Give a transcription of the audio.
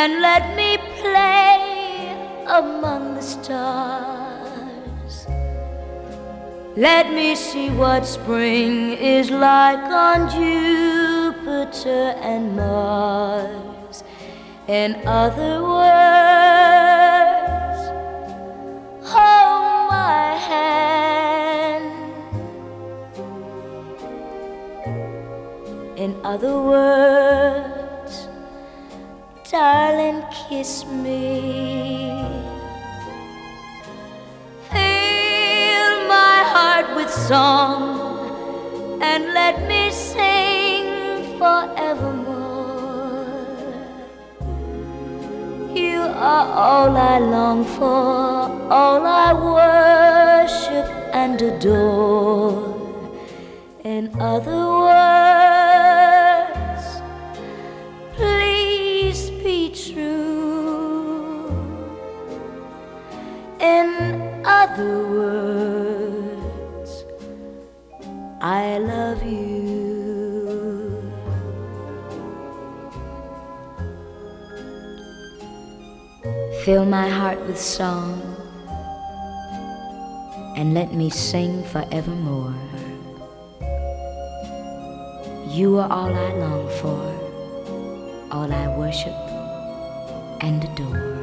and let me play among the stars. Let me see what spring is like on Jupiter and Mars. In other words, hold my hand. In other words, darling, kiss me. Fill my heart with song and let me sing forevermore. You are all I long for, all I worship and adore. In other words, please be true. In other words, I love you. Fill my heart with song and let me sing forevermore. You are all I long for, all I worship and adore.